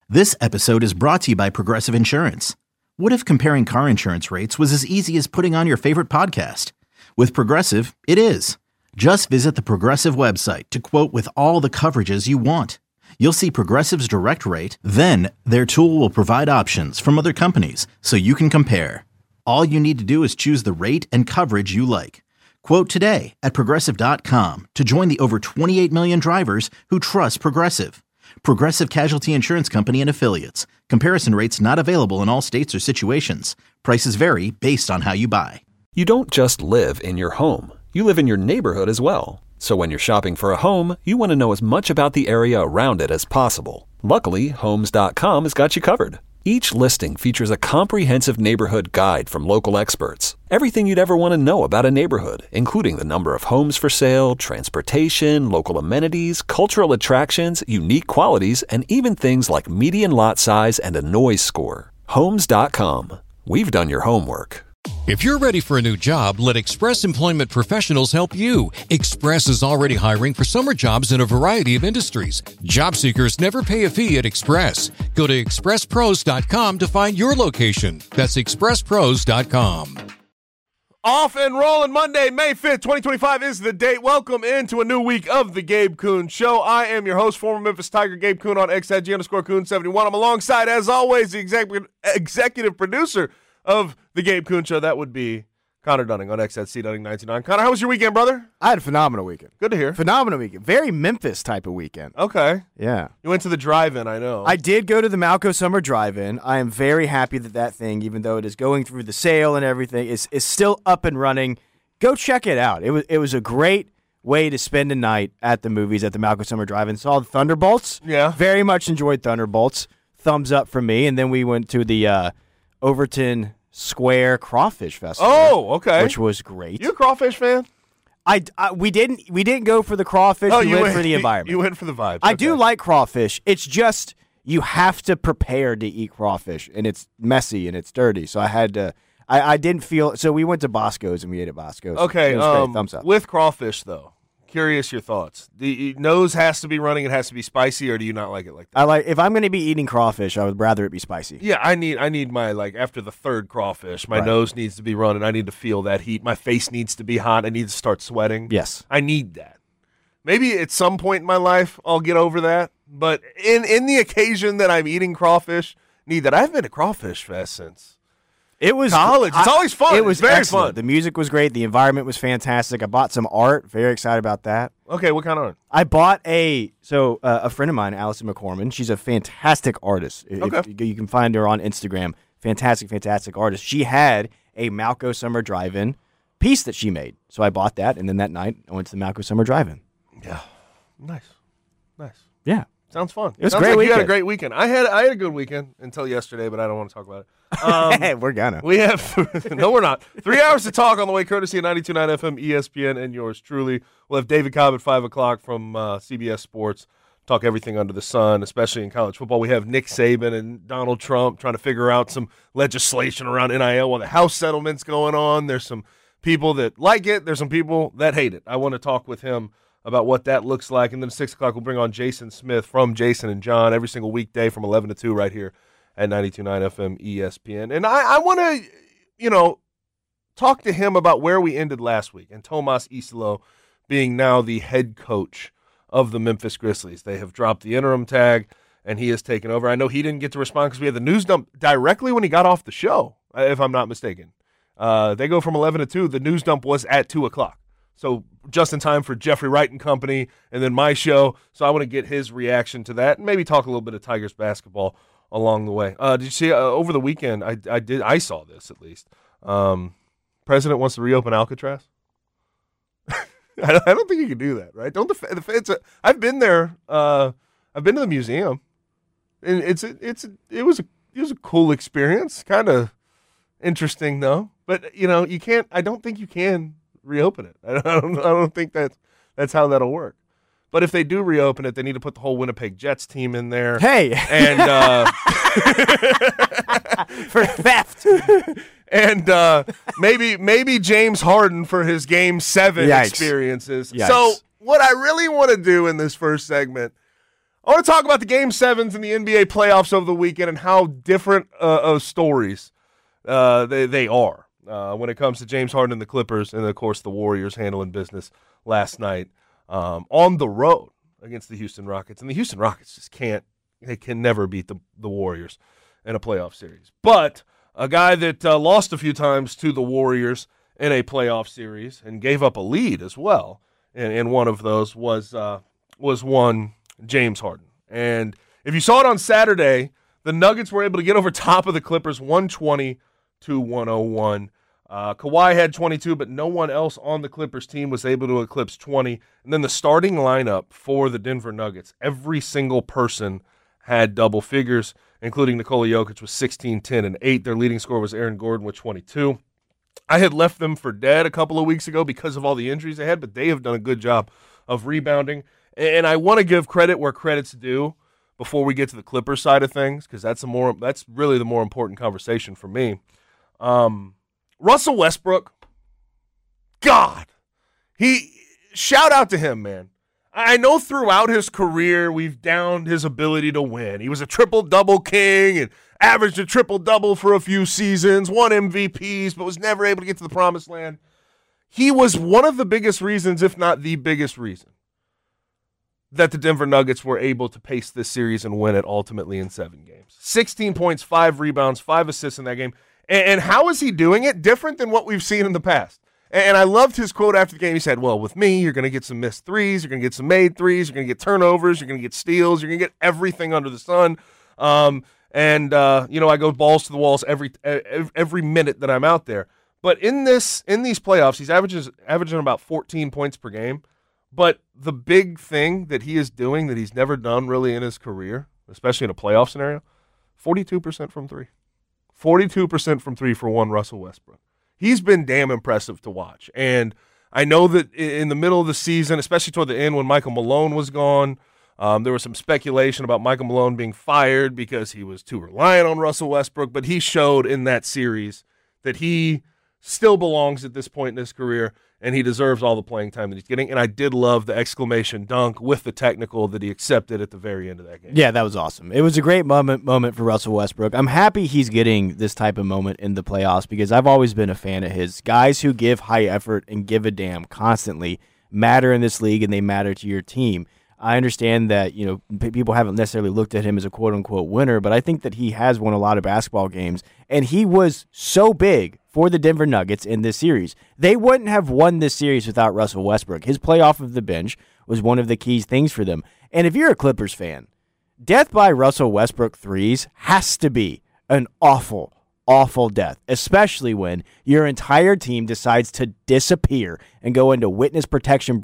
This episode is brought to you by Progressive Insurance. What if comparing car insurance rates was as easy as putting on your favorite podcast? With Progressive, it is. Just visit the Progressive website to quote with all the coverages you want. You'll see Progressive's direct rate, then their tool will provide options from other companies so you can compare. All you need to do is choose the rate and coverage you like. Quote today at Progressive.com to join the over 28 million drivers who trust Progressive. Progressive Casualty Insurance Company and Affiliates. Comparison rates not available in all states or situations. Prices vary based on how you buy. You don't just live in your home. You live in your neighborhood as well. So when you're shopping for a home, you want to know as much about the area around it as possible. Luckily, Homes.com has got you covered. Each listing features a comprehensive neighborhood guide from local experts. Everything you'd ever want to know about a neighborhood, including the number of homes for sale, transportation, local amenities, cultural attractions, unique qualities, and even things like median lot size and a noise score. Homes.com. We've done your homework. If you're ready for a new job, let Express Employment Professionals help you. Express is already hiring for summer jobs in a variety of industries. Job seekers never pay a fee at Express. Go to expresspros.com to find your location. That's expresspros.com. Off and rolling Monday, May 5th, 2025 is the date. Welcome into a new week of the Gabe Kuhn Show. I am your host, former Memphis Tiger, Gabe Kuhn on X at G_Kuhn71. I'm alongside, as always, the executive producer of the Gabe Kuhn Show. That would be Connor Dunning on X at C_Dunning99. Connor, how was your weekend, brother? I had a phenomenal weekend. Good to hear. Phenomenal weekend. Very Memphis type of weekend. Okay. Yeah. You went to the drive-in, I know. I did go to the Malco Summer Drive-In. I am very happy that thing, even though it is going through the sale and everything, is still up and running. Go check it out. It was a great way to spend a night at the movies at the Malco Summer Drive-In. Saw the Thunderbolts. Yeah. Very much enjoyed Thunderbolts. Thumbs up from me. And then we went to the Overton Square Crawfish Festival. Oh, okay. Which was great. You a crawfish fan? We didn't go for the crawfish. We went for the environment. You went for the vibes. I do like crawfish. It's just you have to prepare to eat crawfish, and it's messy and it's dirty. So I had to. I didn't feel. So we went to Bosco's and we ate at Bosco's. Okay. It was great. Thumbs up. With crawfish, though, curious your thoughts. The nose has to be running. It has to be spicy, or do you not like it like that? If I'm going to be eating crawfish, I would rather it be spicy. Yeah, I need my, like, after the third crawfish, my nose needs to be running. I need to feel that heat. My face needs to be hot. I need to start sweating. Yes. I need that. Maybe at some point in my life I'll get over that, but in the occasion that I'm eating crawfish, need that. I haven't been to Crawfish Fest since it was college. It's always fun. It was very excellent. fun. The music was great. The environment was fantastic. I bought some art. Very excited about that. Okay, what kind of art? I bought a friend of mine, Allison McCorman. She's a fantastic artist. Okay. You can find her on Instagram. Fantastic artist. She had a Malco Summer Drive-In piece that she made. So I bought that, and then that night I went to the Malco Summer Drive-In. Yeah. Nice. Yeah. Sounds fun. It was Sounds great like weekend. you had a great weekend. I had a good weekend until yesterday, but I don't want to talk about it. We're gonna. We have no, we're not. 3 hours to talk on the way, courtesy of 92.9 FM, ESPN, and yours truly. We'll have David Cobb at 5 o'clock from CBS Sports. Talk everything under the sun, especially in college football. We have Nick Saban and Donald Trump trying to figure out some legislation around NIL while the House settlement's going on. There's some people that like it. There's some people that hate it. I want to talk with him about what that looks like. And then at 6 o'clock, we'll bring on Jason Smith from Jason and John every single weekday from 11 to 2 right here at 92.9 FM ESPN. And I want to, talk to him about where we ended last week and Tomas Islo being now the head coach of the Memphis Grizzlies. They have dropped the interim tag, and he has taken over. I know he didn't get to respond because we had the news dump directly when he got off the show, if I'm not mistaken. They go from 11 to 2. The news dump was at 2 o'clock. So just in time for Jeffrey Wright and company and then my show. So I want to get his reaction to that and maybe talk a little bit of Tigers basketball along the way. Did you see over the weekend, I saw this at least. President wants to reopen Alcatraz. I don't think you can do that, right? Don't the fans? I've been there. I've been to the museum, and it was a cool experience. Kind of interesting though, but you can't. I don't think you can reopen it. I don't think that's how that'll work. But if they do reopen it, they need to put the whole Winnipeg Jets team in there. Hey, and for theft. And maybe James Harden for his Game 7 Yikes. experiences. Yikes. So what I really want to do in this first segment, I want to talk about the Game 7s in the NBA playoffs over the weekend and how different of stories they are when it comes to James Harden and the Clippers and, of course, the Warriors handling business last night on the road against the Houston Rockets. And the Houston Rockets just can never beat the Warriors in a playoff series. But a guy that lost a few times to the Warriors in a playoff series and gave up a lead as well in one of those was one James Harden. And if you saw it on Saturday, the Nuggets were able to get over top of the Clippers 120-101. Kawhi had 22, but no one else on the Clippers team was able to eclipse 20. And then the starting lineup for the Denver Nuggets, every single person had double figures, including Nikola Jokic with 16, 10, and 8. Their leading scorer was Aaron Gordon with 22. I had left them for dead a couple of weeks ago because of all the injuries they had, but they have done a good job of rebounding. And I want to give credit where credit's due before we get to the Clippers side of things, because that's really the more important conversation for me. Russell Westbrook, God, shout out to him, man. I know throughout his career we've downed his ability to win. He was a triple-double king and averaged a triple-double for a few seasons, won MVPs, but was never able to get to the promised land. He was one of the biggest reasons, if not the biggest reason, that the Denver Nuggets were able to pace this series and win it ultimately in 7 games. 16 points, 5 rebounds, 5 assists in that game. And how is he doing it? Different than what we've seen in the past. And I loved his quote after the game. He said, well, with me, you're going to get some missed threes, you're going to get some made threes, you're going to get turnovers, you're going to get steals, you're going to get everything under the sun. I go balls to the walls every minute that I'm out there. But in these playoffs, he's averaging about 14 points per game. But the big thing that he is doing that he's never done really in his career, especially in a playoff scenario, 42% from three. 42% from three for one Russell Westbrook. He's been damn impressive to watch. And I know that in the middle of the season, especially toward the end when Michael Malone was gone, there was some speculation about Michael Malone being fired because he was too reliant on Russell Westbrook. But he showed in that series that he still belongs at this point in his career, and he deserves all the playing time that he's getting. And I did love the exclamation dunk with the technical that he accepted at the very end of that game. Yeah, that was awesome. It was a great moment for Russell Westbrook. I'm happy he's getting this type of moment in the playoffs because I've always been a fan of his. Guys who give high effort and give a damn constantly matter in this league, and they matter to your team. I understand that, people haven't necessarily looked at him as a quote-unquote winner, but I think that he has won a lot of basketball games, and he was so big for the Denver Nuggets in this series. They wouldn't have won this series without Russell Westbrook. His play off of the bench was one of the key things for them. And if you're a Clippers fan, death by Russell Westbrook threes has to be an awful, awful death, especially when your entire team decides to disappear and go into witness protection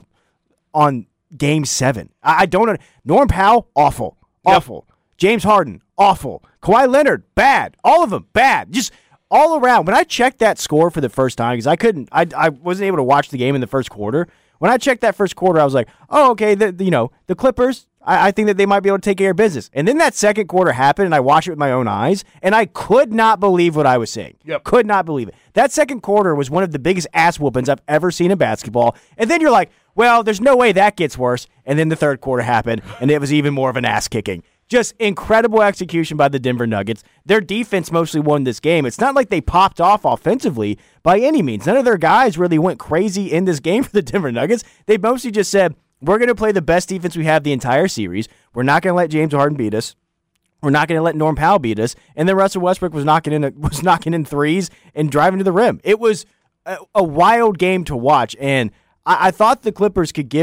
on Game 7. I don't know. Norm Powell, awful. Awful. Yep. James Harden, awful. Kawhi Leonard, bad. All of them, bad. Just all around. When I checked that score for the first time, because I wasn't able to watch the game in the first quarter. When I checked that first quarter, I was like, oh, okay, the Clippers, I think that they might be able to take care of business. And then that second quarter happened, and I watched it with my own eyes, and I could not believe what I was seeing. Yep. Could not believe it. That second quarter was one of the biggest ass whoopings I've ever seen in basketball. And then you're like, well, there's no way that gets worse. And then the third quarter happened, and it was even more of an ass kicking. Just incredible execution by the Denver Nuggets. Their defense mostly won this game. It's not like they popped off offensively by any means. None of their guys really went crazy in this game for the Denver Nuggets. They mostly just said, we're going to play the best defense we have the entire series. We're not going to let James Harden beat us. We're not going to let Norm Powell beat us. And then Russell Westbrook was knocking in threes and driving to the rim. It was a wild game to watch. And I thought the Clippers could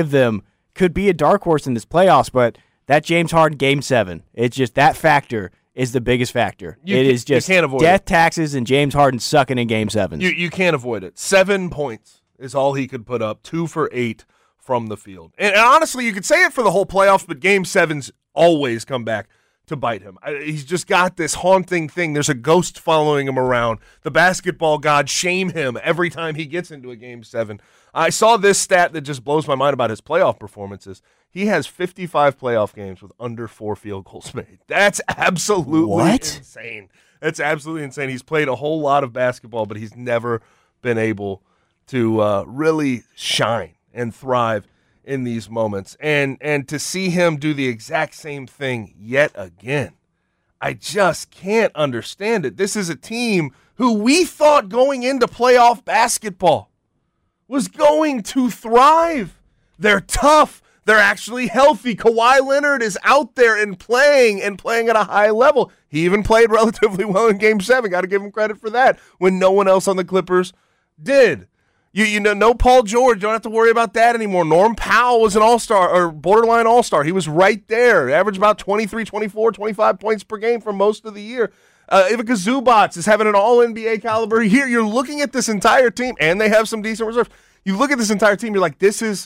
be a dark horse in this playoffs, but that James Harden Game 7, it's just that factor is the biggest factor. It is just death taxes and James Harden sucking in Game 7s. You can't avoid it. 7 points is all he could put up, 2 for 8 from the field. And honestly, you could say it for the whole playoffs, but Game 7s always come back to bite him. He's just got this haunting thing. There's a ghost following him around. The basketball gods shame him every time he gets into a Game 7. I saw this stat that just blows my mind about his playoff performances. He has 55 playoff games with under 4 field goals made. That's absolutely insane. That's absolutely insane. He's played a whole lot of basketball, but he's never been able to really shine and thrive in these moments. And to see him do the exact same thing yet again, I just can't understand it. This is a team who we thought going into playoff basketball was going to thrive. They're tough. They're actually healthy. Kawhi Leonard is out there and playing at a high level. He even played relatively well in Game 7. Got to give him credit for that when no one else on the Clippers did. You know, no Paul George. Don't have to worry about that anymore. Norm Powell was an all-star or borderline all-star. He was right there. Averaged about 23, 24, 25 points per game for most of the year. Ivica Zubac is having an all-NBA caliber year. You're looking at this entire team, and they have some decent reserves. You look at this entire team, you're like, this is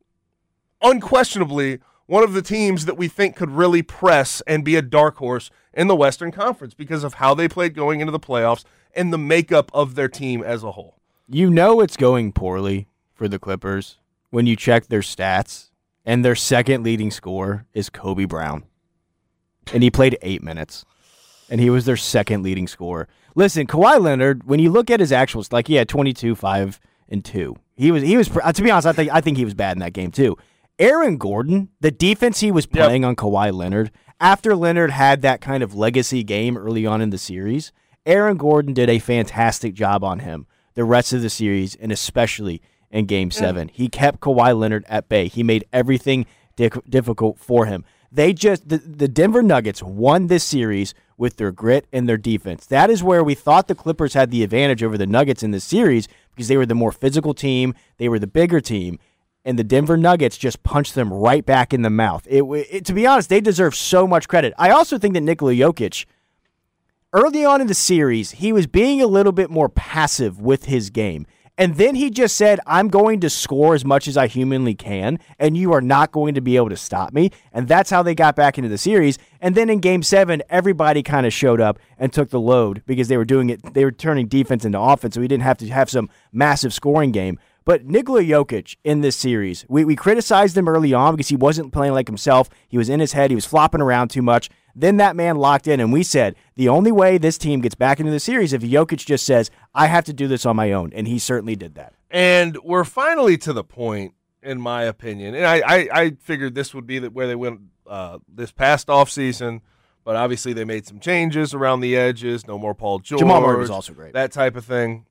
unquestionably one of the teams that we think could really press and be a dark horse in the Western Conference because of how they played going into the playoffs and the makeup of their team as a whole. You know it's going poorly for the Clippers when you check their stats, and their second leading scorer is Kobe Brown. And he played 8 minutes, and he was their second leading scorer. Listen, Kawhi Leonard, when you look at his actuals, like he had 22, 5, and 2. He was to be honest, I think he was bad in that game too. Aaron Gordon, the defense he was playing on Kawhi Leonard, after Leonard had that kind of legacy game early on in the series, Aaron Gordon did a fantastic job on him the rest of the series, and especially in Game 7. He kept Kawhi Leonard at bay. He made everything difficult for him. The Denver Nuggets won this series with their grit and their defense. That is where we thought the Clippers had the advantage over the Nuggets in this series because they were the more physical team, they were the bigger team, and the Denver Nuggets just punched them right back in the mouth. To be honest, they deserve so much credit. I also think that Nikola Jokic, early on in the series, he was being a little bit more passive with his game. And then he just said, I'm going to score as much as I humanly can, and you are not going to be able to stop me. And that's how they got back into the series. And then in Game 7, everybody kind of showed up and took the load because they were doing it. They were turning defense into offense, so we didn't have to have some massive scoring game. But Nikola Jokic in this series, we criticized him early on because he wasn't playing like himself. He was in his head. He was flopping around too much. Then that man locked in, and we said, the only way this team gets back into the series if Jokic just says, I have to do this on my own, and he certainly did that. And we're finally to the point, in my opinion, and I figured this would be where they went this past offseason, but obviously they made some changes around the edges, no more Paul George. Jamal Murray was also great. That type of thing.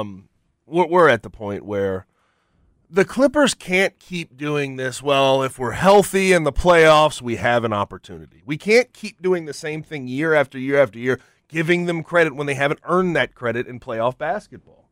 We're at the point where the Clippers can't keep doing this. Well, if we're healthy in the playoffs, we have an opportunity. We can't keep doing the same thing year after year after year, giving them credit when they haven't earned that credit in playoff basketball.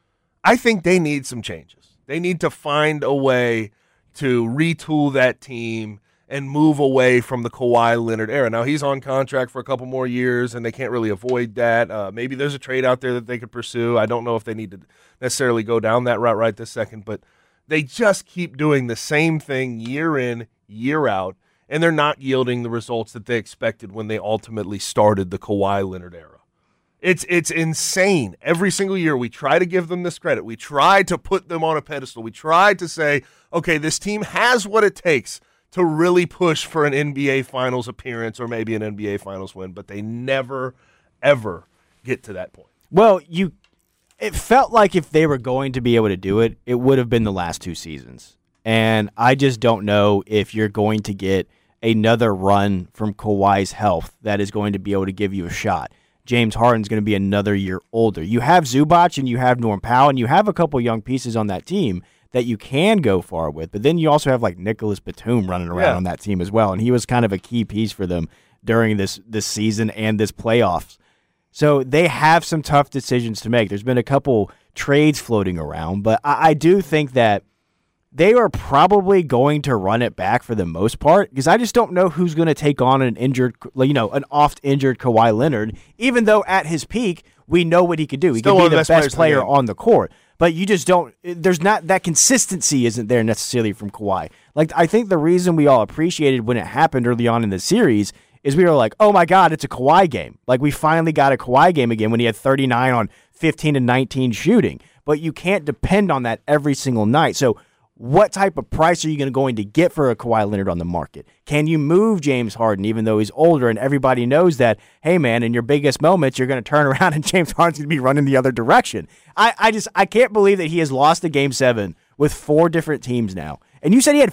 I think they need some changes. They need to find a way to retool that team and move away from the Kawhi Leonard era. Now, he's on contract for a couple more years, and they can't really avoid that. Maybe there's a trade out there that they could pursue. I don't know if they need to necessarily go down that route right this second, but they just keep doing the same thing year in, year out, and they're not yielding the results that they expected when they ultimately started the Kawhi Leonard era. It's insane. Every single year we try to give them this credit. We try to put them on a pedestal. We try to say, okay, this team has what it takes to really push for an NBA Finals appearance or maybe an NBA Finals win, but they never, ever get to that point. Well, it felt like if they were going to be able to do it, it would have been the last 2 seasons. And I just don't know if you're going to get another run from Kawhi's health that is going to be able to give you a shot. James Harden's going to be another year older. You have Zubac and you have Norm Powell and you have a couple young pieces on that team that you can go far with. But then you also have like Nicholas Batum running around on that team as well. And he was kind of a key piece for them during this season and this playoffs. So they have some tough decisions to make. There's been a couple trades floating around, but I do think that they are probably going to run it back for the most part because I just don't know who's going to take on an oft-injured Kawhi Leonard, even though at his peak, we know what he could do. He could be the best player on the court. But you just don't – there's not – that consistency isn't there necessarily from Kawhi. Like, I think the reason we all appreciated when it happened early on in the series is we were like, oh, my God, it's a Kawhi game. Like, we finally got a Kawhi game again when he had 39 on 15 and 19 shooting. But you can't depend on that every single night. So what type of price are you going to get for a Kawhi Leonard on the market? Can you move James Harden even though he's older and everybody knows that, hey, man, in your biggest moments, you're going to turn around and James Harden's going to be running the other direction? I can't believe that he has lost a Game 7 with 4 different teams now. And you said he had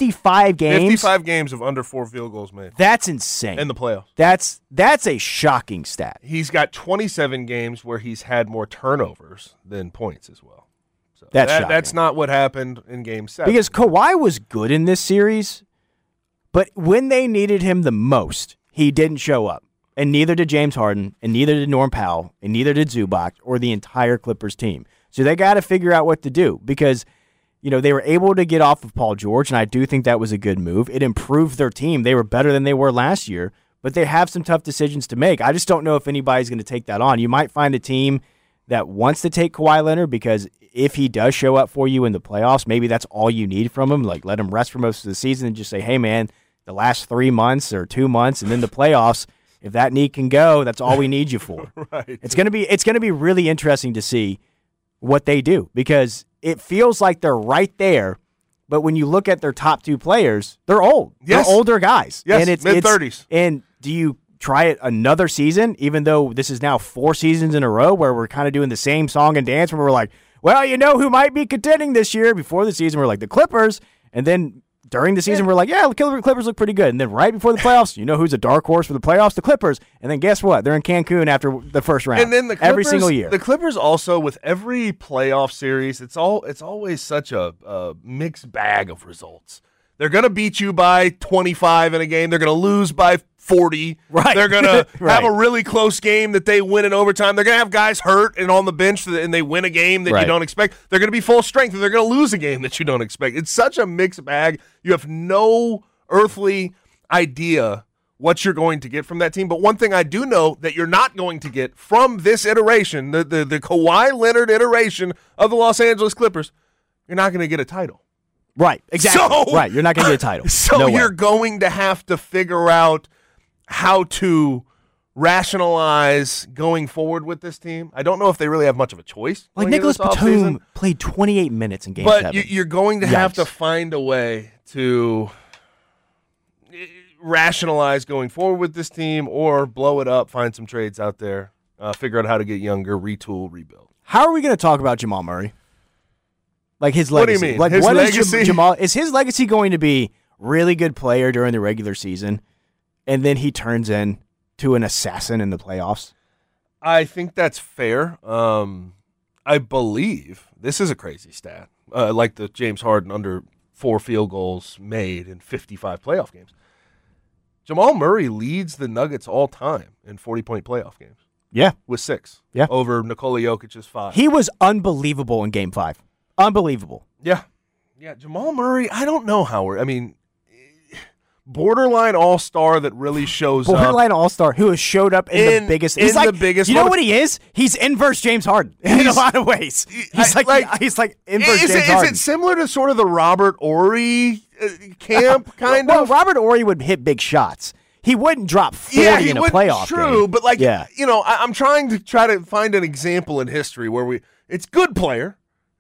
55 games? 55 games of under 4 field goals made. That's insane. In the playoffs. That's a shocking stat. He's got 27 games where he's had more turnovers than points as well. So that's not what happened in Game 7. Because Kawhi was good in this series, but when they needed him the most, he didn't show up. And neither did James Harden, and neither did Norm Powell, and neither did Zubac or the entire Clippers team. So they got to figure out what to do because they were able to get off of Paul George, and I do think that was a good move. It improved their team. They were better than they were last year, but they have some tough decisions to make. I just don't know if anybody's going to take that on. You might find a team that wants to take Kawhi Leonard because if he does show up for you in the playoffs, maybe that's all you need from him. Like let him rest for most of the season and just say, hey, man, the last 3 months or 2 months and then the playoffs, if that knee can go, that's all we need you for. Right. It's going to be really interesting to see what they do because it feels like they're right there, but when you look at their top 2 players, they're old. Yes. They're older guys. Yes, and mid-30s. And do you try it another season, even though this is now 4 seasons in a row where we're kind of doing the same song and dance where we're like, well, who might be contending this year? Before the season, we're like the Clippers, and then during the season, we're like, yeah, the Clippers look pretty good. And then right before the playoffs, who's a dark horse for the playoffs? The Clippers. And then guess what? They're in Cancun after the first round. And then the Clippers, every single year. The Clippers also, with every playoff series, it's always such a mixed bag of results. They're going to beat you by 25 in a game. They're going to lose by 40. Right. They're going to right. have a really close game that they win in overtime. They're going to have guys hurt and on the bench and they win a game that right. you don't expect. They're going to be full strength and they're going to lose a game that you don't expect. It's such a mixed bag. You have no earthly idea what you're going to get from that team. But one thing I do know that you're not going to get from this iteration, the Kawhi Leonard iteration of the Los Angeles Clippers, you're not going to get a title. Right, exactly. Right, you're not going to get a title. So you're going to have to figure out how to rationalize going forward with this team. I don't know if they really have much of a choice. Like Nicholas Batum played 28 minutes in Game 7. But you're going to have to find a way to rationalize going forward with this team or blow it up, find some trades out there, figure out how to get younger, retool, rebuild. How are we going to talk about Jamal Murray? Like his legacy. What do you mean? Like his what legacy? Is his legacy going to be really good player during the regular season, and then he turns into an assassin in the playoffs? I think that's fair. I believe this is a crazy stat, like the James Harden under 4 field goals made in 55 playoff games. Jamal Murray leads the Nuggets all time in 40-point playoff games. Yeah, with 6. Yeah, over Nikola Jokic's 5. He was unbelievable in Game 5. Unbelievable. Yeah. Jamal Murray, I don't know, Howard. I mean, borderline all-star that really shows up. Borderline all-star who has showed up in the biggest. He's like, the biggest. You know what he is? He's inverse James Harden in a lot of ways. He's like inverse James Harden. Is it similar to sort of the Robert Horry camp kind of? Well, Robert Horry would hit big shots. He wouldn't drop 40 in a playoff game. True, but I'm trying to find an example in history where it's good player,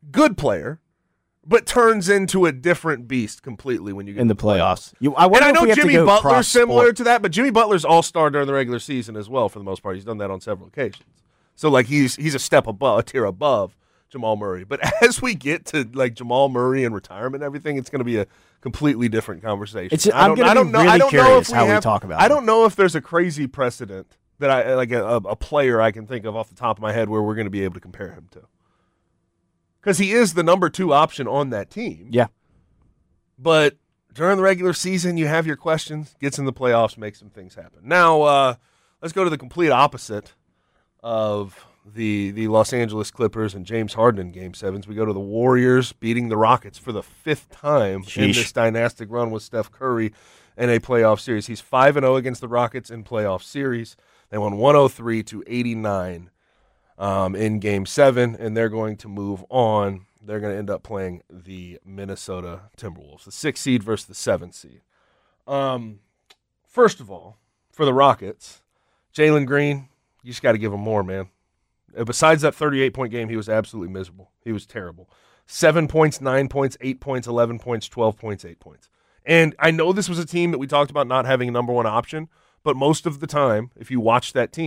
but turns into a different beast completely when you get in the playoffs. I know Jimmy Butler's similar to that, but Jimmy Butler's all-star during the regular season as well for the most part. He's done that on several occasions. So like he's a step above, a tier above Jamal Murray. But as we get to like Jamal Murray and retirement and everything, it's going to be a completely different conversation. I'm going to be really curious how we talk about it. I don't know if there's a crazy precedent that I like a player I can think of off the top of my head where we're going to be able to compare him to. Because he is the number 2 option on that team. Yeah. But during the regular season, you have your questions, gets in the playoffs, makes some things happen. Now, let's go to the complete opposite of the Los Angeles Clippers and James Harden in Game 7s. We go to the Warriors beating the Rockets for the 5th time in this dynastic run with Steph Curry in a playoff series. He's 5-0 against the Rockets in playoff series. They won 103-89. In Game 7, and they're going to move on. They're going to end up playing the Minnesota Timberwolves, the 6th seed versus the 7th seed. First of all, for the Rockets, Jalen Green, you just got to give him more, man. Besides that 38-point game, he was absolutely miserable. He was terrible. 7 points, 9 points, 8 points, 11 points, 12 points, 8 points. And I know this was a team that we talked about not having a number 1 option, but most of the time, if you watch that team,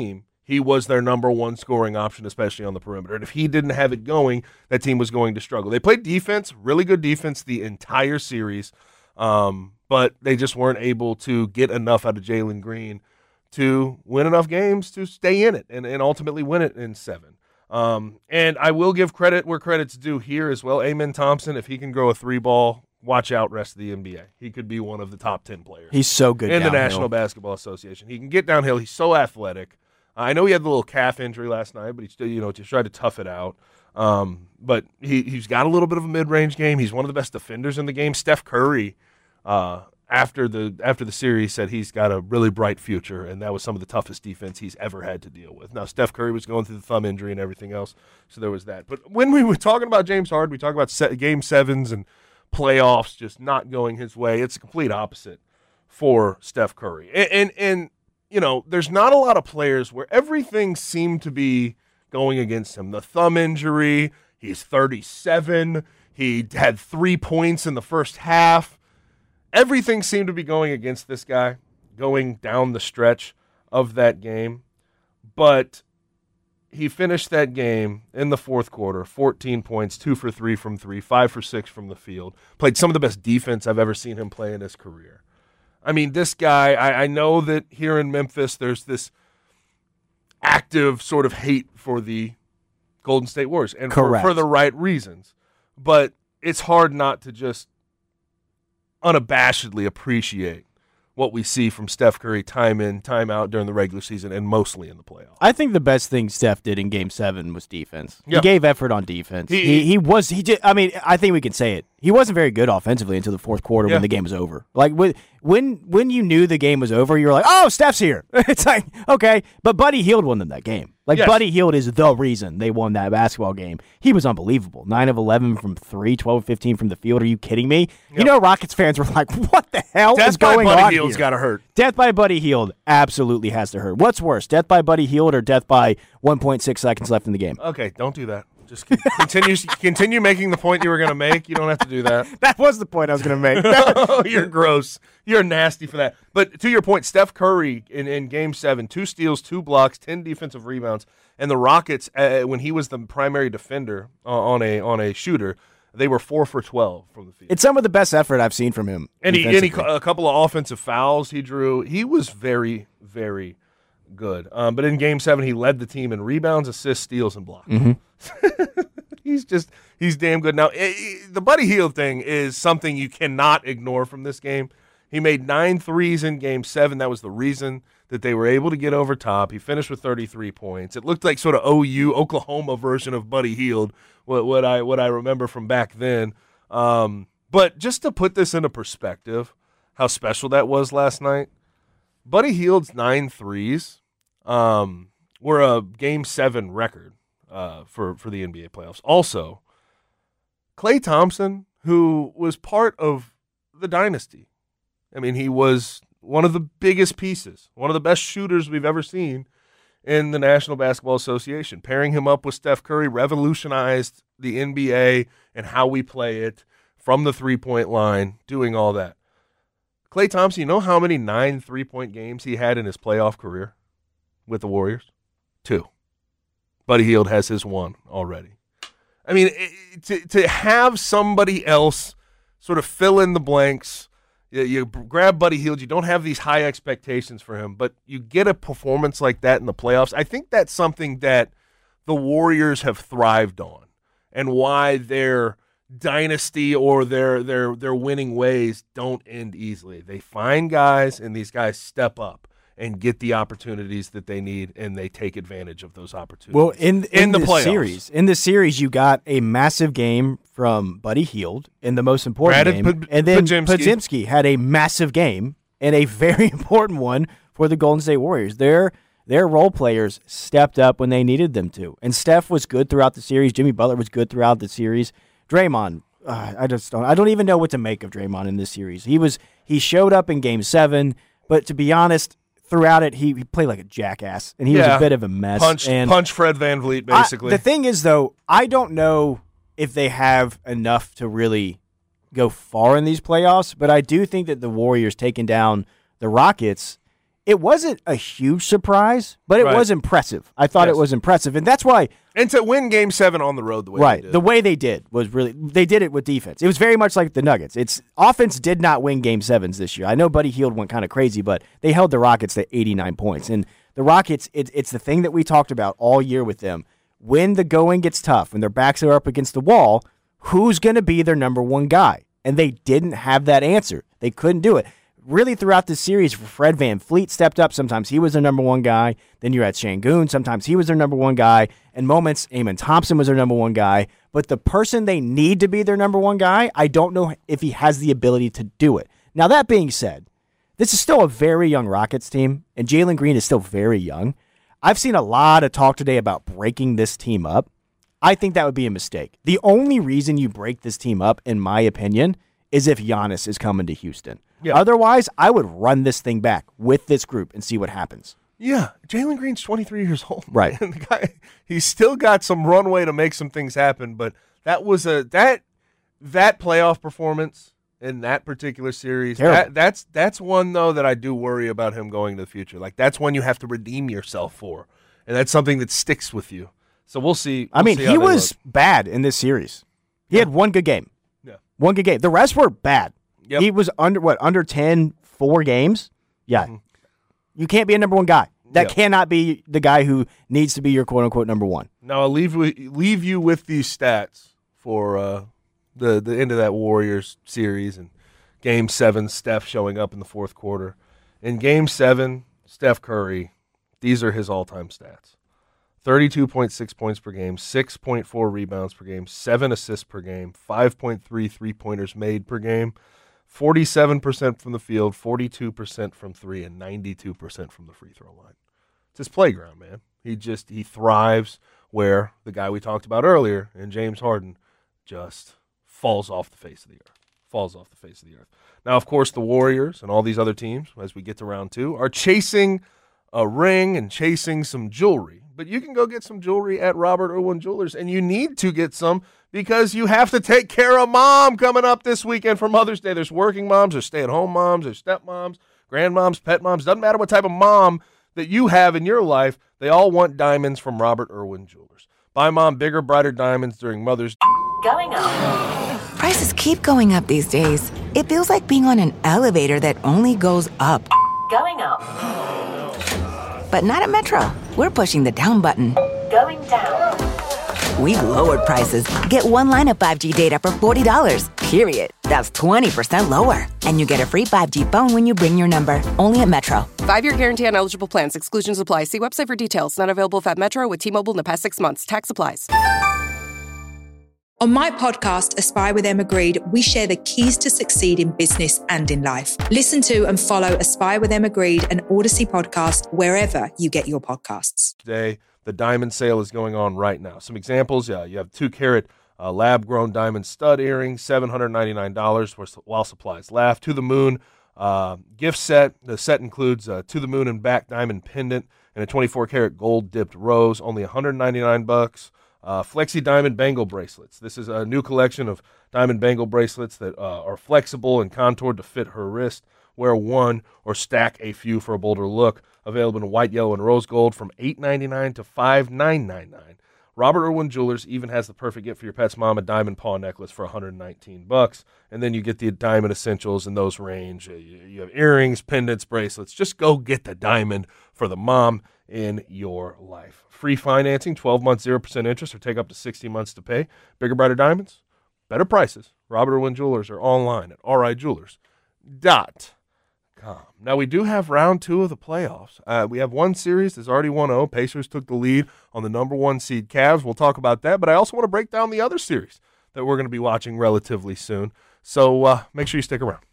he was their number one scoring option, especially on the perimeter. And if he didn't have it going, that team was going to struggle. They played defense, really good defense the entire series, but they just weren't able to get enough out of Jalen Green to win enough games to stay in it and ultimately win it in 7. And I will give credit where credit's due here as well. Amen Thompson, if he can grow a 3-ball, watch out rest of the NBA. He could be one of the top 10 players. He's so good in downhill. the National Basketball Association. He can get downhill. He's so athletic. I know he had the little calf injury last night, but he still, just tried to tough it out. But he's got a little bit of a mid-range game. He's one of the best defenders in the game. Steph Curry, after the series, said he's got a really bright future, and that was some of the toughest defense he's ever had to deal with. Now, Steph Curry was going through the thumb injury and everything else, so there was that. But when we were talking about James Harden, we talk about Game 7s and playoffs just not going his way. It's the complete opposite for Steph Curry. And there's not a lot of players where everything seemed to be going against him. The thumb injury, he's 37, he had 3 points in the first half. Everything seemed to be going against this guy going down the stretch of that game. But he finished that game in the fourth quarter, 14 points, 2 for 3 from 3, 5 for 6 from the field. Played some of the best defense I've ever seen him play in his career. I mean, this guy, I know that here in Memphis there's this active sort of hate for the Golden State Warriors, and for the right reasons. But it's hard not to just unabashedly appreciate what we see from Steph Curry time in, time out during the regular season and mostly in the playoffs. I think the best thing Steph did in Game 7 was defense. Yeah. He gave effort on defense. I think we can say it. He wasn't very good offensively until the fourth quarter when the game was over. Like when you knew the game was over, you were like, "Oh, Steph's here." It's like, okay, but Buddy Hield won them that game. Yes. Buddy Hield is the reason they won that basketball game. He was unbelievable. 9 of 11 from 3, 12 of 15 from the field. Are you kidding me? Yep. Rockets fans were like, "What the hell is going on here?" Death by Buddy Hield's got to hurt. Death by Buddy Hield absolutely has to hurt. What's worse, death by Buddy Hield or death by 1.6 seconds left in the game? Okay, don't do that. Just continue making the point you were going to make. You don't have to do that. That was the point I was going to make. Oh, you're gross. You're nasty for that. But to your point, Steph Curry in Game 7, 2 steals, 2 blocks, 10 defensive rebounds, and the Rockets, when he was the primary defender on a shooter, they were 4 for 12 from the field. It's some of the best effort I've seen from him. And he a couple of offensive fouls he drew. He was very, very good. But in Game 7, he led the team in rebounds, assists, steals, and blocks. Mm-hmm. He's damn good. Now, the Buddy Hield thing is something you cannot ignore from this game. He made 9 threes in Game 7. That was the reason that they were able to get over top. He finished with 33 points. It looked like sort of Oklahoma version of Buddy Hield, what I remember from back then. But just to put this into perspective, how special that was last night, Buddy Hield's 9 threes were a Game 7 record for the NBA playoffs. Also, Klay Thompson, who was part of the dynasty. I mean, he was one of the biggest pieces, one of the best shooters we've ever seen in the National Basketball Association. Pairing him up with Steph Curry revolutionized the NBA and how we play it from the three-point line, doing all that. Klay Thompson, you know how many 9 3-point games he had in his playoff career with the Warriors? 2. Buddy Hield has his 1 already. I mean, to have somebody else sort of fill in the blanks, you grab Buddy Hield, you don't have these high expectations for him, but you get a performance like that in the playoffs. I think that's something that the Warriors have thrived on and why their dynasty or their winning ways don't end easily. They find guys, and these guys step up and get the opportunities that they need, and they take advantage of those opportunities. Well, in the playoffs. In the series, you got a massive game from Buddy Hield in the most important game, and then Podziemski had a massive game and a very important one for the Golden State Warriors. Their role players stepped up when they needed them to, and Steph was good throughout the series. Jimmy Butler was good throughout the series. Draymond, I don't even know what to make of Draymond in this series. He showed up in Game 7, but to be honest, throughout it, he played like a jackass, and he was a bit of a mess. Punch Fred VanVleet, basically. The thing is, though, I don't know if they have enough to really go far in these playoffs, but I do think that the Warriors taking down the Rockets It wasn't a huge surprise, but it was impressive. I thought it was impressive, and that's why. And to win Game 7 on the road the way they did. The way they did was really, they did it with defense. It was very much like the Nuggets. Offense did not win Game 7s this year. I know Buddy Hield went kind of crazy, but they held the Rockets to 89 points. And the Rockets, it's the thing that we talked about all year with them. When the going gets tough, when their backs are up against the wall, who's going to be their number one guy? And they didn't have that answer. They couldn't do it. Really, throughout this series, Fred VanVleet stepped up. Sometimes he was their number one guy. Then you had Şengün. Sometimes he was their number one guy. In moments, Amen Thompson was their number one guy. But the person they need to be their number one guy, I don't know if he has the ability to do it. Now, that being said, this is still a very young Rockets team, and Jalen Green is still very young. I've seen a lot of talk today about breaking this team up. I think that would be a mistake. The only reason you break this team up, in my opinion, is if Giannis is coming to Houston. Yeah. Otherwise, I would run this thing back with this group and see what happens. Yeah, Jalen Green's 23 years old. Right. And the guy, he's still got some runway to make some things happen, but that was that playoff performance in that particular series, that's one, though, that I do worry about him going to the future. Like, that's one you have to redeem yourself for, and that's something that sticks with you. So we'll see. He was bad in this series. He had one good game. Yeah. One good game. The rest were bad. Yep. He was under 10, 4 games? Yeah. Mm-hmm. You can't be a number one guy. That cannot be the guy who needs to be your quote-unquote number one. Now, I'll leave you with these stats for the end of that Warriors series and Game 7, Steph showing up in the fourth quarter. In Game 7, Steph Curry, these are his all-time stats. 32.6 points per game, 6.4 rebounds per game, 7 assists per game, 5.3 three-pointers made per game, 47% from the field, 42% from three, and 92% from the free throw line. It's his playground, man. He thrives where the guy we talked about earlier, and James Harden, just falls off the face of the earth. Now, of course, the Warriors and all these other teams, as we get to round 2, are chasing a ring and chasing some jewelry. But you can go get some jewelry at Robert Irwin Jewelers, and you need to get some because you have to take care of mom coming up this weekend for Mother's Day. There's working moms, there's stay-at-home moms, there's stepmoms, grandmoms, pet moms. Doesn't matter what type of mom that you have in your life, they all want diamonds from Robert Irwin Jewelers. Buy mom bigger, brighter diamonds during Mother's Day. Going up. Prices keep going up these days. It feels like being on an elevator that only goes up. Going up. But not at Metro. We're pushing the down button. Going down. We've lowered prices. Get one line of 5G data for $40, period. That's 20% lower. And you get a free 5G phone when you bring your number. Only at Metro. 5-year guarantee on eligible plans. Exclusions apply. See website for details. Not available at Metro with T-Mobile in the past 6 months. Tax applies. On my podcast, Aspire with Emma Grede, we share the keys to succeed in business and in life. Listen to and follow Aspire with Emma Grede, an Odyssey podcast, wherever you get your podcasts. Today, the diamond sale is going on right now. Some examples, you have 2-carat lab-grown diamond stud earrings, $799 while supplies last. To the Moon gift set. The set includes To the Moon and back diamond pendant and a 24-karat gold-dipped rose, only $199. Flexi Diamond Bangle Bracelets. This is a new collection of diamond bangle bracelets that are flexible and contoured to fit her wrist. Wear one or stack a few for a bolder look. Available in white, yellow, and rose gold from $899 to $5,999. Robert Irwin Jewelers even has the perfect gift for your pet's mom, a diamond paw necklace for $119. And then you get the diamond essentials in those range. You have earrings, pendants, bracelets. Just go get the diamond for the mom in your life. Free financing, 12 months, 0% interest, or take up to 60 months to pay. Bigger, brighter diamonds, better prices. Robert Irwin Jewelers are online at rijewelers.com. Now, we do have round 2 of the playoffs. We have one series that's already 1-0. Pacers took the lead on the number 1 seed Cavs. We'll talk about that, but I also want to break down the other series that we're going to be watching relatively soon. So make sure you stick around.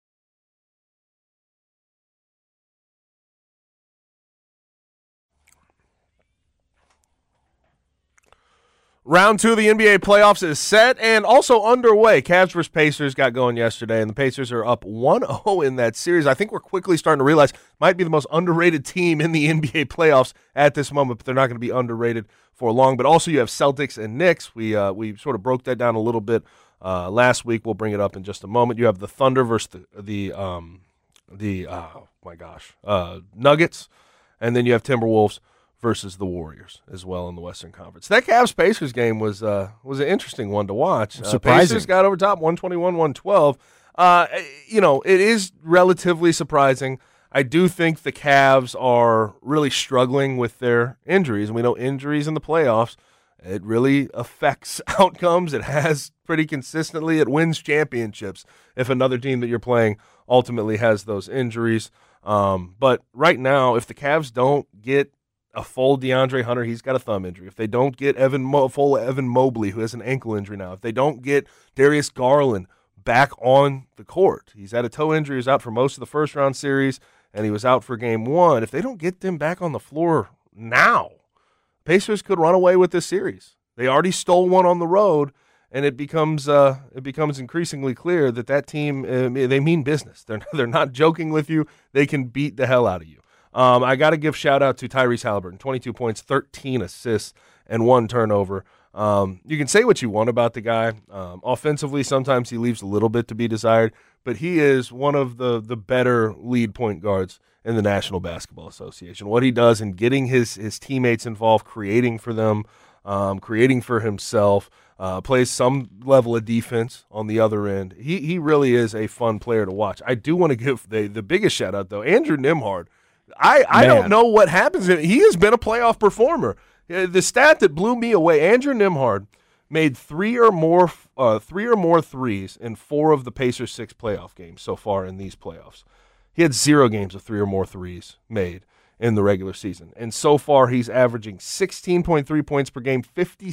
Round 2 of the NBA playoffs is set and also underway. Cavs versus Pacers got going yesterday, and the Pacers are up 1-0 in that series. I think we're quickly starting to realize might be the most underrated team in the NBA playoffs at this moment, but they're not going to be underrated for long. But also you have Celtics and Knicks. We sort of broke that down a little bit last week. We'll bring it up in just a moment. You have the Thunder versus the Nuggets, and then you have Timberwolves versus the Warriors as well in the Western Conference. That Cavs-Pacers game was an interesting one to watch. Surprising. Pacers got over top 121-112. It is relatively surprising. I do think the Cavs are really struggling with their injuries, and we know injuries in the playoffs, it really affects outcomes. It has pretty consistently. It wins championships if another team that you're playing ultimately has those injuries. But right now, if the Cavs don't get a full DeAndre Hunter, he's got a thumb injury. If they don't get full Evan Mobley, who has an ankle injury now, if they don't get Darius Garland back on the court, he's had a toe injury, he was out for most of the first-round series, and he was out for game one. If they don't get them back on the floor now, Pacers could run away with this series. They already stole one on the road, and it becomes increasingly clear that team, they mean business. They're not joking with you. They can beat the hell out of you. I got to give shout-out to Tyrese Halliburton, 22 points, 13 assists, and 1 turnover. You can say what you want about the guy. Offensively, sometimes he leaves a little bit to be desired, but he is one of the better lead point guards in the National Basketball Association. What he does in getting his teammates involved, creating for them, creating for himself, plays some level of defense on the other end. He really is a fun player to watch. I do want to give the biggest shout-out, though, Andrew Nembhard. I don't know what happens. He has been a playoff performer. The stat that blew me away, Andrew Nembhard made three or more threes in 4 of the Pacers' 6 playoff games so far in these playoffs. He had 0 games of 3 or more threes made in the regular season. And so far, he's averaging 16.3 points per game,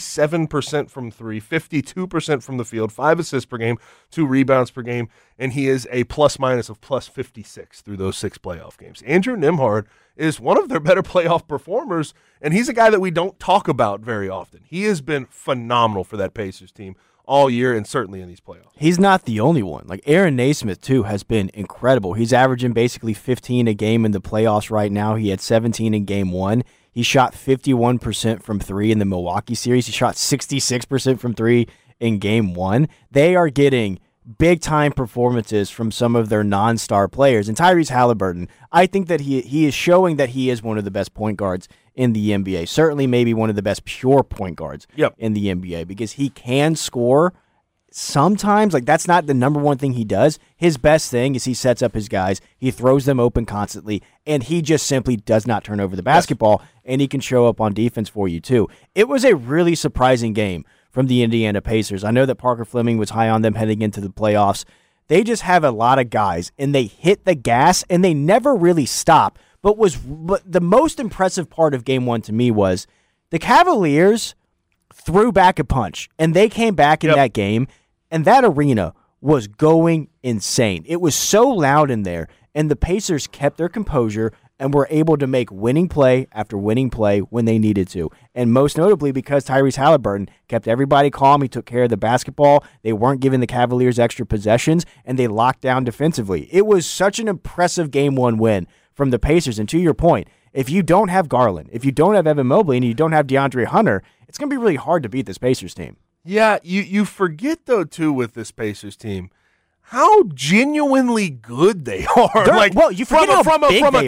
57% from 3, 52% from the field, 5 assists per game, 2 rebounds per game, and he is a plus-minus of plus 56 through those 6 playoff games. Andrew Nembhard is one of their better playoff performers, and he's a guy that we don't talk about very often. He has been phenomenal for that Pacers team all year and certainly in these playoffs. He's not the only one. Like Aaron Naismith, too, has been incredible. He's averaging basically 15 a game in the playoffs right now. He had 17 in game 1. He shot 51% from 3 in the Milwaukee series. He shot 66% from 3 in game 1. They are getting big-time performances from some of their non-star players. And Tyrese Halliburton, I think that he is showing that he is one of the best point guards in the NBA. Certainly maybe one of the best pure point guards in the NBA because he can score sometimes. Like, that's not the number one thing he does. His best thing is he sets up his guys, he throws them open constantly, and he just simply does not turn over the basketball, and he can show up on defense for you too. It was a really surprising game from the Indiana Pacers. I know that Parker Fleming was high on them heading into the playoffs. They just have a lot of guys, and they hit the gas, and they never really stop. But the most impressive part of game 1 to me was the Cavaliers threw back a punch, and they came back in that game, and that arena was going insane. It was so loud in there, and the Pacers kept their composure and were able to make winning play after winning play when they needed to. And most notably because Tyrese Halliburton kept everybody calm. He took care of the basketball. They weren't giving the Cavaliers extra possessions, and they locked down defensively. It was such an impressive game 1 win from the Pacers. And to your point, if you don't have Garland, if you don't have Evan Mobley, and you don't have DeAndre Hunter, it's going to be really hard to beat this Pacers team. Yeah, you forget, though, too, with this Pacers team, how genuinely good they are. You forget from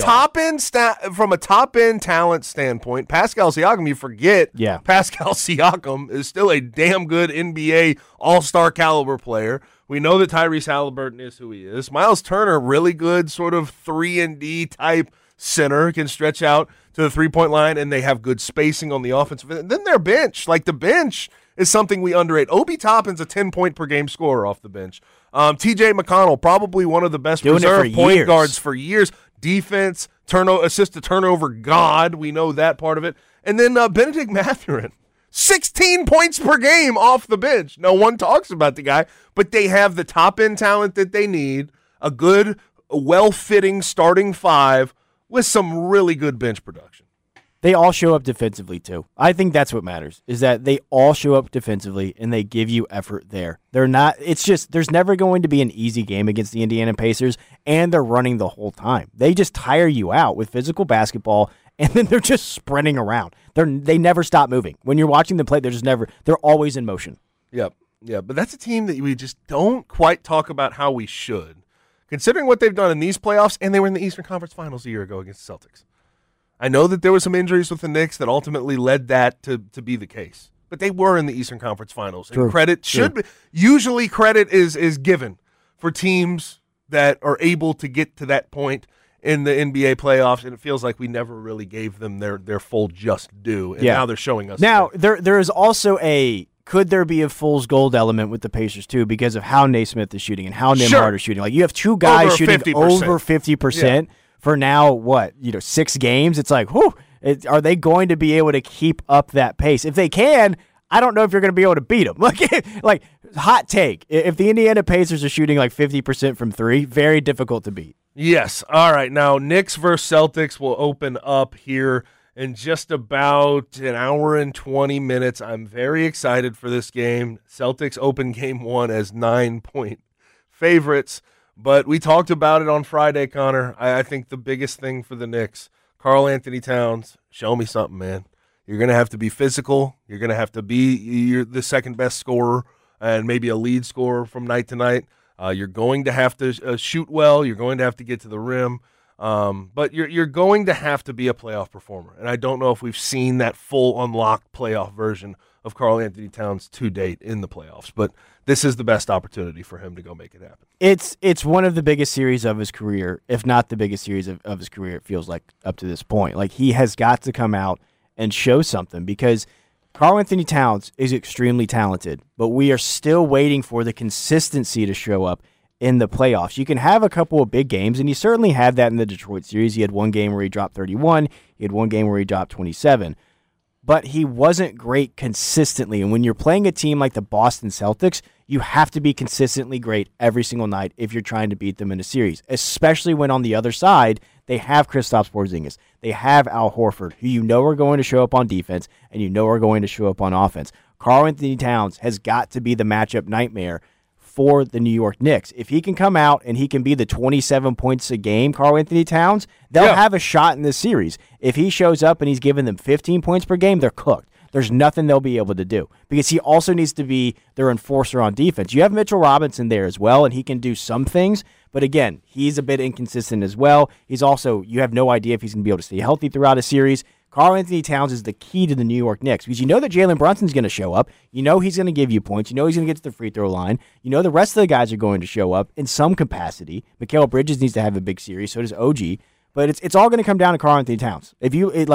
a top end talent standpoint, Pascal Siakam, you forget. Yeah. Pascal Siakam is still a damn good NBA All-Star caliber player. We know that Tyrese Halliburton is who he is. Miles Turner, really good sort of 3-and-D type center, can stretch out to the three-point line, and they have good spacing on the offensive. And then their bench, the bench is something we underrate. Obi Toppin's a 10-point-per-game scorer off the bench. T.J. McConnell, probably one of the best reserve point guards for years. Defense, assist-to-turnover god. We know that part of it. And then Benedict Mathurin, 16 points per game off the bench. No one talks about the guy, but they have the top-end talent that they need, a good, well-fitting starting 5 with some really good bench production. They all show up defensively, too. I think that's what matters, is that they all show up defensively, and they give you effort there. There's never going to be an easy game against the Indiana Pacers, and they're running the whole time. They just tire you out with physical basketball, and then they're just sprinting around. They never stop moving. When you're watching them play, they're always in motion. Yep. Yeah, but that's a team that we just don't quite talk about how we should. considering what they've done in these playoffs, and they were in the Eastern Conference Finals a year ago against the Celtics. I know that there were some injuries with the Knicks that ultimately led that to be the case, but they were in the Eastern Conference Finals. And credit should be, usually credit is given for teams that are able to get to that point in the NBA playoffs, and it feels like we never really gave them their full just due, and now they're showing us. Now, there is also could there be a fool's gold element with the Pacers, too, because of how Naismith is shooting and how Nembhard is shooting? Like, you have two guys shooting 50%. Over 50% for now, 6 games? It's like, whew, are they going to be able to keep up that pace? If they can, I don't know if you're going to be able to beat them. Like, hot take. If the Indiana Pacers are shooting like 50% from 3, very difficult to beat. Yes. All right. Now, Knicks versus Celtics will open up here in just about an hour and 20 minutes. I'm very excited for this game. Celtics open game 1 as 9-point favorites, but we talked about it on Friday, Connor. I think the biggest thing for the Knicks, Karl-Anthony Towns, show me something, man. You're going to have to be physical. You're going to have to be the second best scorer and maybe a lead scorer from night to night. You're going to have to shoot well. You're going to have to get to the rim. But you're going to have to be a playoff performer. And I don't know if we've seen that full unlocked playoff version of Karl-Anthony Towns to date in the playoffs. But this is the best opportunity for him to go make it happen. It's one of the biggest series of his career, if not the biggest series of his career, it feels like, up to this point. Like, he has got to come out and show something, because Karl-Anthony Towns is extremely talented, but we are still waiting for the consistency to show up in the playoffs. You can have a couple of big games, and he certainly had that in the Detroit series. He had one game where he dropped 31. He had one game where he dropped 27. But he wasn't great consistently. And when you're playing a team like the Boston Celtics, you have to be consistently great every single night if you're trying to beat them in a series, especially when on the other side, they have Kristaps Porzingis. They have Al Horford, who you know are going to show up on defense and you know are going to show up on offense. Karl-Anthony Towns has got to be the matchup nightmare for the New York Knicks. If he can come out and he can be the 27 points a game, Karl-Anthony Towns, they'll have a shot in this series. If he shows up and he's giving them 15 points per game, they're cooked. There's nothing they'll be able to do, because he also needs to be their enforcer on defense. You have Mitchell Robinson there as well, and he can do some things, but again, he's a bit inconsistent as well. He's also, you have no idea if he's going to be able to stay healthy throughout a series. Karl-Anthony Towns is the key to the New York Knicks, because you know that Jalen Brunson's going to show up. You know he's going to give you points. You know he's going to get to the free throw line. You know the rest of the guys are going to show up in some capacity. Mikal Bridges needs to have a big series, so does OG. But it's all going to come down to Karl-Anthony Towns. If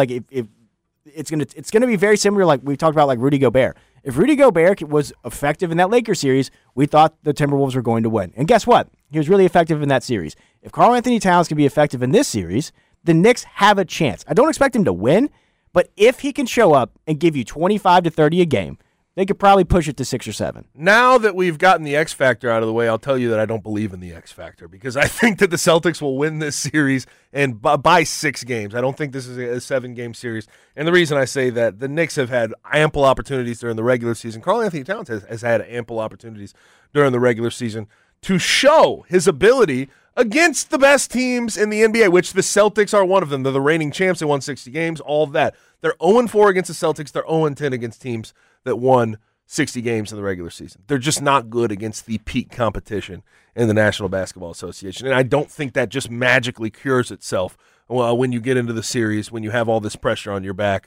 it's going to be very similar, like we talked about, like Rudy Gobert. If Rudy Gobert was effective in that Lakers series, we thought the Timberwolves were going to win. And guess what? He was really effective in that series. If Karl-Anthony Towns can be effective in this series, the Knicks have a chance. I don't expect him to win, but if he can show up and give you 25 to 30 a game, they could probably push it to 6 or 7. Now that we've gotten the X Factor out of the way, I'll tell you that I don't believe in the X Factor, because I think that the Celtics will win this series and by 6 games. I don't think this is a 7-game series. And the reason I say that, the Knicks have had ample opportunities during the regular season. Karl-Anthony Towns has had ample opportunities during the regular season to show his ability against the best teams in the NBA, which the Celtics are one of them. They're the reigning champs. They won 60 games, all of that. They're 0-4 against the Celtics. They're 0-10 against teams that won 60 games in the regular season. They're just not good against the peak competition in the National Basketball Association. And I don't think that just magically cures itself when you get into the series, when you have all this pressure on your back.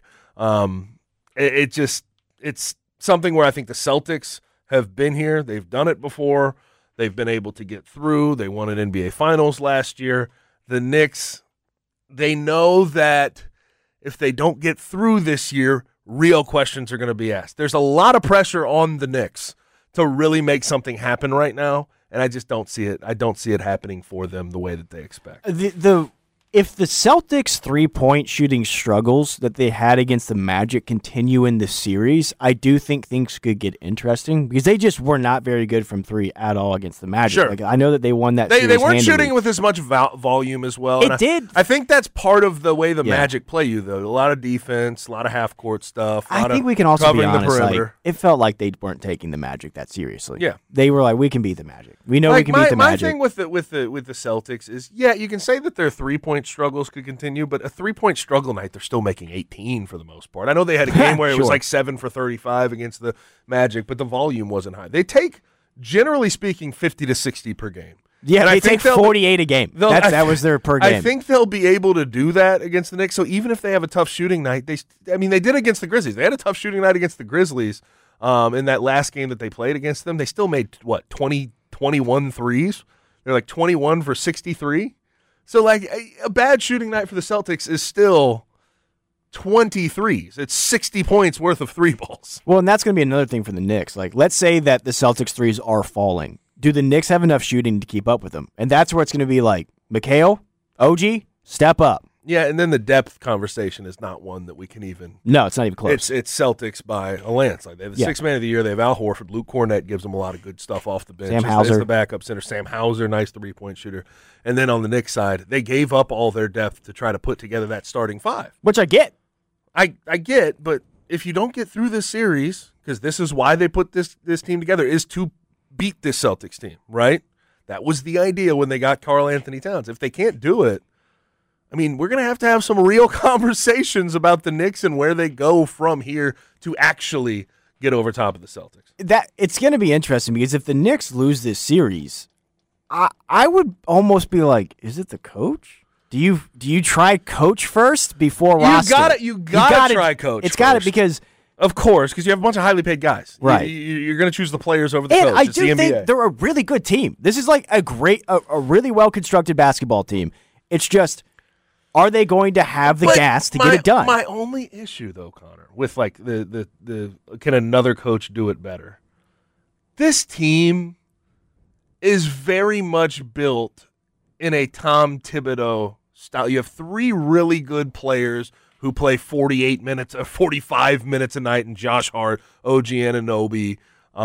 It's something where I think the Celtics have been here. They've done it before. They've been able to get through. They won an NBA Finals last year. The Knicks, they know that if they don't get through this year, real questions are going to be asked. There's a lot of pressure on the Knicks to really make something happen right now, and I just don't see it. I don't see it happening for them the way that they expect. If the Celtics' three-point shooting struggles that they had against the Magic continue in this series, I do think things could get interesting, because they just were not very good from 3 at all against the Magic. Sure. Like, I know that they won that series They weren't handily. shooting with as much volume as well. I think that's part of the way the Magic play you, though. A lot of defense, a lot of half-court stuff. I think we can also be honest. Like, it felt like they weren't taking the Magic that seriously. Yeah. They were like, we can beat the Magic. We know we can beat the Magic. My thing with the Celtics is, you can say that their three-point struggles could continue, but a 3-point struggle night, they're still making 18 for the most part. I know they had a game where it was like 7 for 35 against the Magic, but the volume wasn't high. They take, generally speaking, 50 to 60 per game. Yeah, And they take 48 a game. That was their per game. I think they'll be able to do that against the Knicks. So even if they have a tough shooting night, they did against the Grizzlies. They had a tough shooting night against the Grizzlies in that last game that they played against them. They still made, 21 threes? They're like 21 for 63. So, like, a bad shooting night for the Celtics is still 23s. It's 60 points worth of three balls. Well, and that's going to be another thing for the Knicks. Like, let's say that the Celtics threes are falling. Do the Knicks have enough shooting to keep up with them? And that's where it's going to be like, Mikal, OG, step up. Yeah, and then the depth conversation is not one that we can even. No, it's not even close. It's Celtics by a landslide. They have the sixth man of the year. They have Al Horford. Luke Cornett gives them a lot of good stuff off the bench. Sam Hauser. Is the backup center. Sam Hauser, nice three-point shooter. And then on the Knicks side, they gave up all their depth to try to put together that starting five. Which I get. I get, but if you don't get through this series, because this is why they put this team together, is to beat this Celtics team, right? That was the idea when they got Karl Anthony Towns. If they can't do it, I mean, we're going to have some real conversations about the Knicks and where they go from here to actually get over top of the Celtics. It's going to be interesting because if the Knicks lose this series, I would almost be like, is it the coach? Do you try coach first before roster? You got to try coach. It's got it because. Of course, because you have a bunch of highly paid guys. Right. You're going to choose the players over the coach. And I do think they're a really good team. This is like a really well-constructed basketball team. It's just, are they going to have the gas to get it done? My only issue, though, Connor, with like the can another coach do it better? This team is very much built in a Tom Thibodeau style. You have three really good players who play 45 minutes a night, and Josh Hart, OG Anunoby,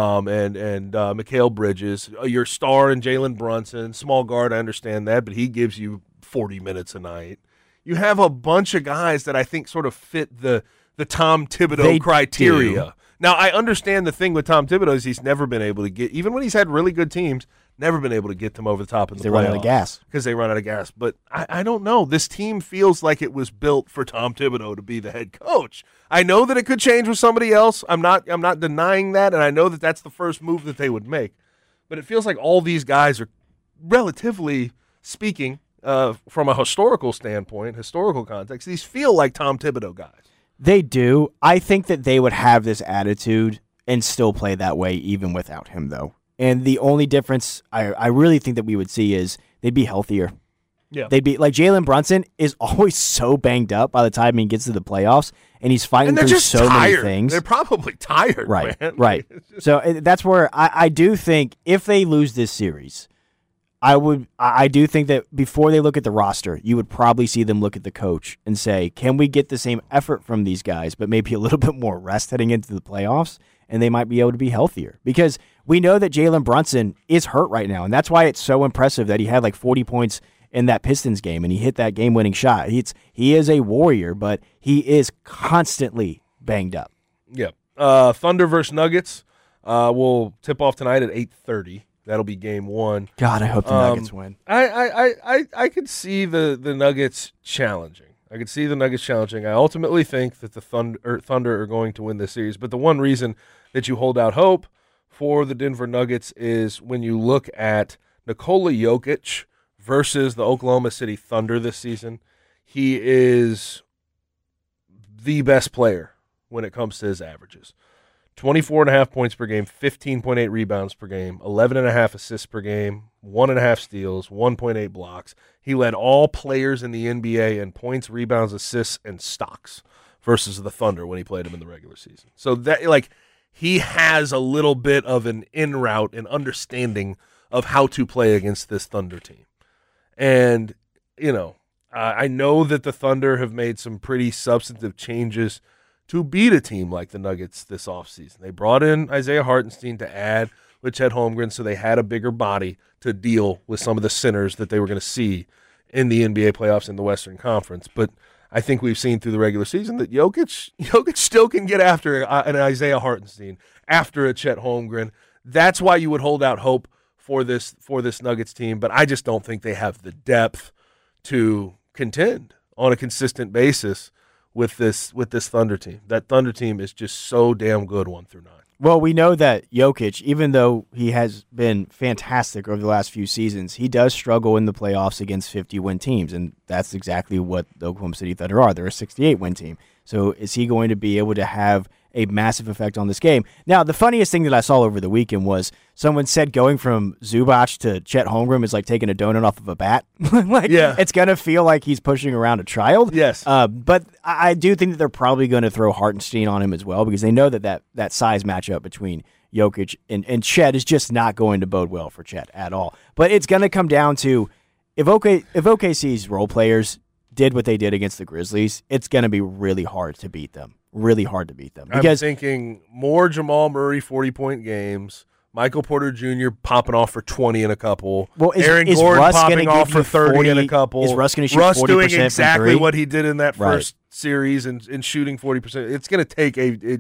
and Mikal Bridges. Your star and Jalen Brunson, small guard, I understand that, but he gives you 40 minutes a night. You have a bunch of guys that I think sort of fit the Tom Thibodeau criteria. Do. Now, I understand the thing with Tom Thibodeau is he's never been able to get, even when he's had really good teams, never been able to get them over the top in the playoffs. They run out of gas. Because they run out of gas. But I don't know. This team feels like it was built for Tom Thibodeau to be the head coach. I know that it could change with somebody else. I'm not denying that, and I know that that's the first move that they would make. But it feels like all these guys are, relatively speaking, from a historical standpoint, historical context, these feel like Tom Thibodeau guys. They do. I think that they would have this attitude and still play that way even without him, though. And the only difference I really think that we would see is they'd be healthier. Yeah. They'd be like Jalen Brunson is always so banged up by the time he gets to the playoffs, and he's fighting through so many things. They're probably tired, right? Man. Right. So that's where I do think if they lose this series, I do think that before they look at the roster, you would probably see them look at the coach and say, can we get the same effort from these guys, but maybe a little bit more rest heading into the playoffs, and they might be able to be healthier. Because we know that Jalen Brunson is hurt right now, and that's why it's so impressive that he had like 40 points in that Pistons game, and he hit that game-winning shot. He is a warrior, but he is constantly banged up. Yeah. Thunder versus Nuggets will tip off tonight at 8:30. That'll be game one. God, I hope the Nuggets win. I could see the Nuggets challenging. I ultimately think that the Thunder are going to win this series. But the one reason that you hold out hope for the Denver Nuggets is when you look at Nikola Jokic versus the Oklahoma City Thunder this season. He is the best player when it comes to his averages. 24.5 points per game, 15.8 rebounds per game, 11.5 assists per game, 1.5 steals, 1.8 blocks. He led all players in the NBA in points, rebounds, assists, and stocks versus the Thunder when he played them in the regular season. So that he has a little bit of an in route and understanding of how to play against this Thunder team. And, I know that the Thunder have made some pretty substantive changes to beat a team like the Nuggets this offseason. They brought in Isaiah Hartenstein to add with Chet Holmgren, so they had a bigger body to deal with some of the sinners that they were going to see in the NBA playoffs in the Western Conference. But I think we've seen through the regular season that Jokic still can get after an Isaiah Hartenstein, after a Chet Holmgren. That's why you would hold out hope for this Nuggets team, but I just don't think they have the depth to contend on a consistent basis with this Thunder team. That Thunder team is just so damn good 1 through 9. Well, we know that Jokic, even though he has been fantastic over the last few seasons, he does struggle in the playoffs against 50-win teams, and that's exactly what the Oklahoma City Thunder are. They're a 68-win team. So is he going to be able to have a massive effect on this game? Now, the funniest thing that I saw over the weekend was someone said going from Zubac to Chet Holmgren is like taking a donut off of a bat. It's going to feel like he's pushing around a child. Yes. But I do think that they're probably going to throw Hartenstein on him as well because they know that size matchup between Jokic and Chet is just not going to bode well for Chet at all. But it's going to come down to if OKC's role players did what they did against the Grizzlies, it's going to be really hard to beat them. Really hard to beat them. Because I'm thinking more Jamal Murray 40-point games, Michael Porter Jr. popping off for 20 in a couple, Aaron Gordon Russ popping off for 30 in a couple. Is Russ going to shoot 40% doing exactly from 3? what he did in that first series and shooting 40%. It's going to take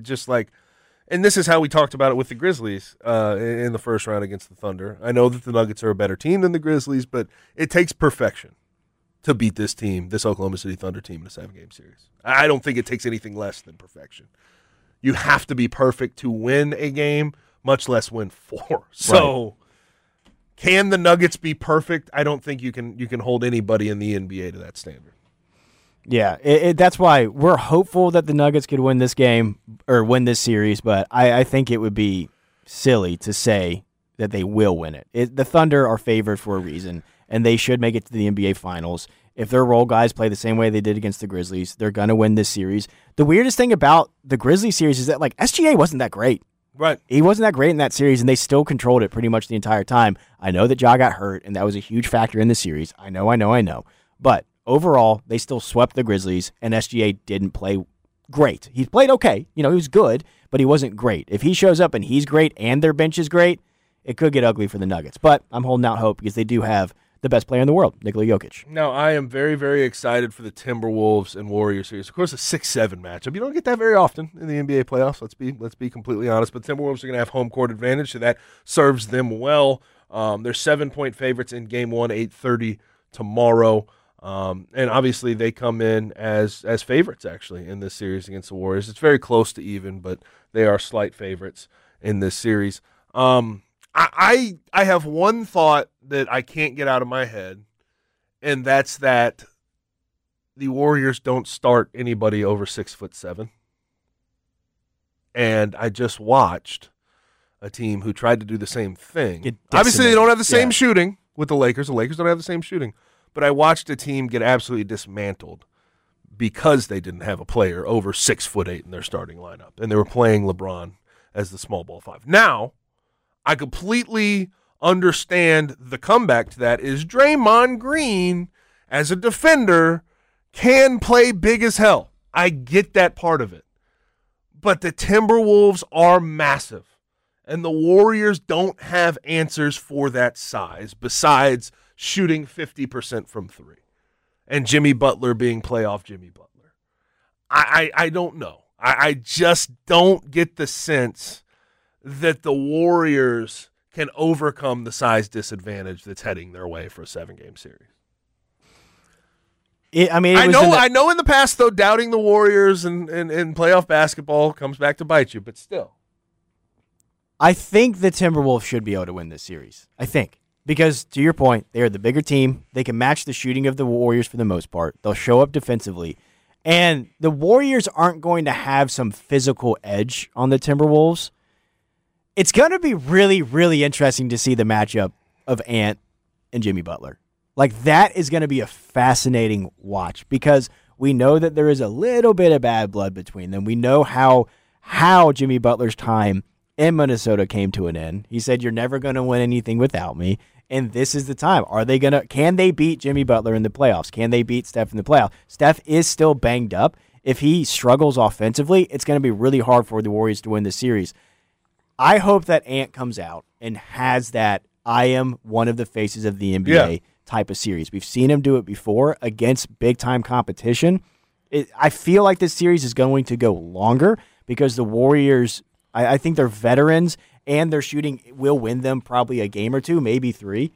and this is how we talked about it with the Grizzlies in the first round against the Thunder. I know that the Nuggets are a better team than the Grizzlies, but it takes perfection to beat this Oklahoma City Thunder team in a 7-game series. I don't think it takes anything less than perfection. You have to be perfect to win a game, much less win 4. So, Can the Nuggets be perfect? I don't think you can hold anybody in the NBA to that standard. Yeah, that's why we're hopeful that the Nuggets could win this game or win this series, but I think it would be silly to say that they will win it. The Thunder are favored for a reason, and they should make it to the NBA Finals. If their role guys play the same way they did against the Grizzlies, they're going to win this series. The weirdest thing about the Grizzlies series is that SGA wasn't that great. Right. He wasn't that great in that series, and they still controlled it pretty much the entire time. I know that Ja got hurt, and that was a huge factor in the series. I know. But overall, they still swept the Grizzlies, and SGA didn't play great. He played okay. He was good, but he wasn't great. If he shows up and he's great and their bench is great, it could get ugly for the Nuggets. But I'm holding out hope because they do have the best player in the world, Nikola Jokic. Now, I am very, very excited for the Timberwolves and Warriors series. Of course, a 6-7 matchup. You don't get that very often in the NBA playoffs. Let's be completely honest. But Timberwolves are going to have home court advantage, so that serves them well. They're 7-point favorites in Game 1, 8:30 tomorrow. And obviously, they come in as favorites, actually, in this series against the Warriors. It's very close to even, but they are slight favorites in this series. I have one thought that I can't get out of my head, and that's that the Warriors don't start anybody over 6'7". And I just watched a team who tried to do the same thing. Obviously, they don't have the same shooting with the Lakers. The Lakers don't have the same shooting. But I watched a team get absolutely dismantled because they didn't have a player over 6'8" in their starting lineup, and they were playing LeBron as the small ball 5. Now, I completely understand the comeback to that is Draymond Green, as a defender, can play big as hell. I get that part of it. But the Timberwolves are massive, and the Warriors don't have answers for that size besides shooting 50% from 3 and Jimmy Butler being playoff Jimmy Butler. I don't know. I just don't get the sense that the Warriors can overcome the size disadvantage that's heading their way for a 7-game series. I know in the past, though, doubting the Warriors and playoff basketball comes back to bite you, but still. I think the Timberwolves should be able to win this series. I think. Because, to your point, they are the bigger team. They can match the shooting of the Warriors for the most part. They'll show up defensively. And the Warriors aren't going to have some physical edge on the Timberwolves. It's going to be really, really interesting to see the matchup of Ant and Jimmy Butler. That is going to be a fascinating watch because we know that there is a little bit of bad blood between them. We know how Jimmy Butler's time in Minnesota came to an end. He said, "You're never going to win anything without me." And this is the time. Can they beat Jimmy Butler in the playoffs? Can they beat Steph in the playoffs? Steph is still banged up. If he struggles offensively, it's going to be really hard for the Warriors to win the series. I hope that Ant comes out and has that I am one of the faces of the NBA type of series. We've seen him do it before against big-time competition. I feel like this series is going to go longer because the Warriors, I think they're veterans, and their shooting will win them probably a game or two, maybe 3.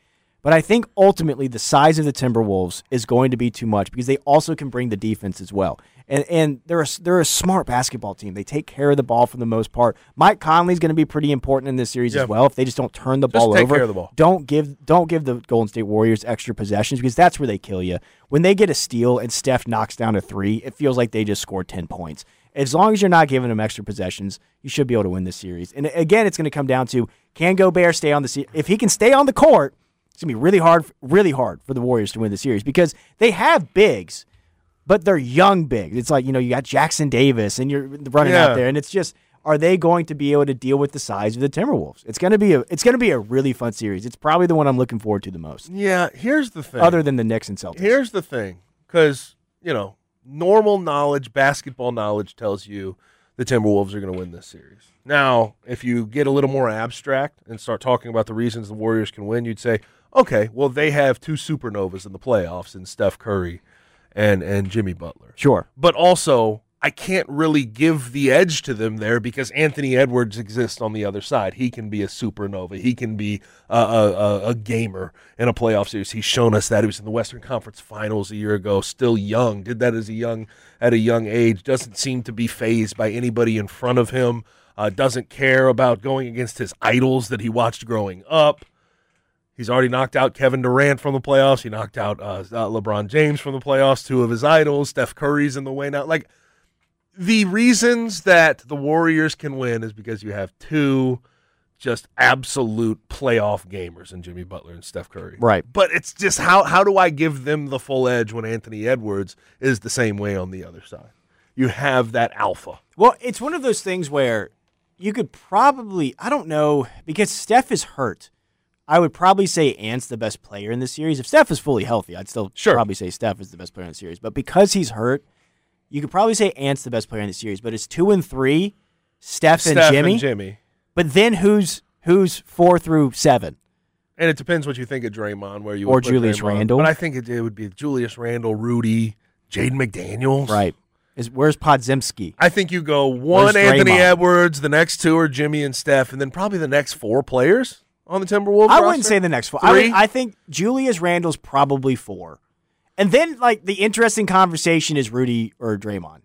But I think ultimately the size of the Timberwolves is going to be too much because they also can bring the defense as well. And they're a smart basketball team. They take care of the ball for the most part. Mike Conley's going to be pretty important in this series as well. If they just don't turn the ball over, care of the ball. don't give the Golden State Warriors extra possessions because that's where they kill you. When they get a steal and Steph knocks down a three, it feels like they just scored 10 points. As long as you're not giving them extra possessions, you should be able to win this series. And again, it's going to come down to, can Gobert stay on the if he can stay on the court, it's going to be really hard for the Warriors to win the series because they have bigs. But they're young bigs. It's like, you got Jackson Davis and you're running out there. And it's just, are they going to be able to deal with the size of the Timberwolves? It's going to be a really fun series. It's probably the one I'm looking forward to the most. Yeah, here's the thing. Other than the Knicks and Celtics. Here's the thing. Because, normal knowledge, basketball knowledge tells you the Timberwolves are going to win this series. Now, if you get a little more abstract and start talking about the reasons the Warriors can win, you'd say, okay, well, they have two supernovas in the playoffs in Steph Curry and Jimmy Butler. Sure. But also, I can't really give the edge to them there because Anthony Edwards exists on the other side. He can be a supernova. He can be a gamer in a playoff series. He's shown us that. He was in the Western Conference Finals a year ago, still young, did that at a young age, doesn't seem to be fazed by anybody in front of him, doesn't care about going against his idols that he watched growing up. He's already knocked out Kevin Durant from the playoffs. He knocked out LeBron James from the playoffs, two of his idols. Steph Curry's in the way now. Like, the reasons that the Warriors can win is because you have two just absolute playoff gamers in Jimmy Butler and Steph Curry. Right. But it's just how do I give them the full edge when Anthony Edwards is the same way on the other side? You have that alpha. Well, it's one of those things where you could probably, I don't know, because Steph is hurt. I would probably say Ant's the best player in the series. If Steph is fully healthy, I'd still probably say Steph is the best player in the series. But because he's hurt, you could probably say Ant's the best player in the series. But it's 2 and 3, Steph and Jimmy. But then who's 4 through 7? And it depends what you think of Draymond, where you or would put Julius Draymond. Randle. But I think it would be Julius Randle, Rudy, Jaden McDaniels. Right. Where's Podziemski? I think you go one Anthony Edwards, the next two are Jimmy and Steph, and then probably the next 4 players on the Timberwolves roster? I wouldn't say the next 4. I think Julius Randle's probably 4. And then, the interesting conversation is Rudy or Draymond.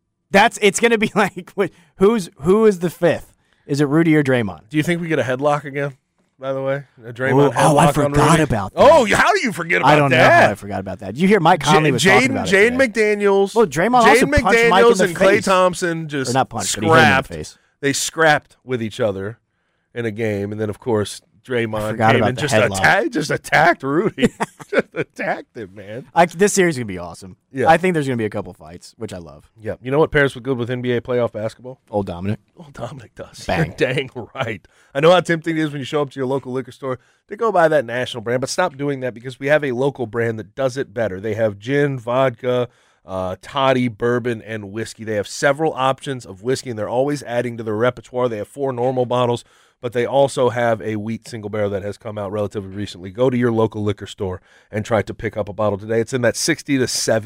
It's going to be who is the 5th? Is it Rudy or Draymond? Do you think we get a headlock again, by the way? A Draymond headlock I forgot about that. Oh, how do you forget about that? I don't know how I forgot about that. Did you hear Mike Conley was talking about it Jaden McDaniels. Well, Draymond also punched Mike in the and face. Klay Thompson just scrapped. They scrapped with each other in a game, and then, of course, Draymond came and just attacked Rudy. Just attacked him, man. This series is going to be awesome. Yeah. I think there's going to be a couple fights, which I love. Yeah. You know what pairs good with NBA playoff basketball? Old Dominic. Old Dominic does. Bang. You're dang right. I know how tempting it is when you show up to your local liquor store to go buy that national brand, but stop doing that because we have a local brand that does it better. They have gin, vodka, toddy, bourbon, and whiskey. They have several options of whiskey, and they're always adding to their repertoire. They have 4 normal bottles, but they also have a wheat single barrel that has come out relatively recently. Go to your local liquor store and try to pick up a bottle today. It's in that $60 to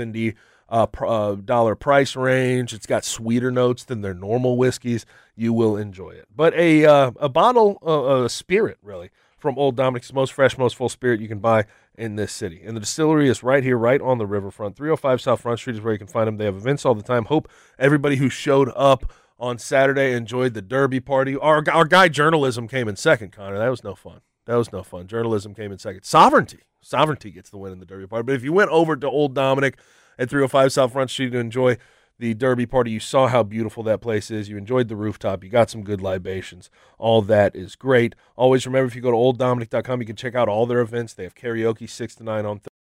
$70 dollar price range. It's got sweeter notes than their normal whiskeys. You will enjoy it. But a bottle, a spirit, really, from Old Dominic's most fresh, most full spirit you can buy in this city. And the distillery is right here, right on the riverfront. 305 South Front Street is where you can find them. They have events all the time. Hope everybody who showed up on Saturday enjoyed the Derby party. Our guy Journalism came in second, Connor. That was no fun. Journalism came in second. Sovereignty gets the win in the Derby party. But if you went over to Old Dominic at 305 South Front Street to enjoy the Derby party, you saw how beautiful that place is. You enjoyed the rooftop. You got some good libations. All that is great. Always remember, if you go to OldDominic.com, you can check out all their events. They have karaoke 6 to 9 on Thursday.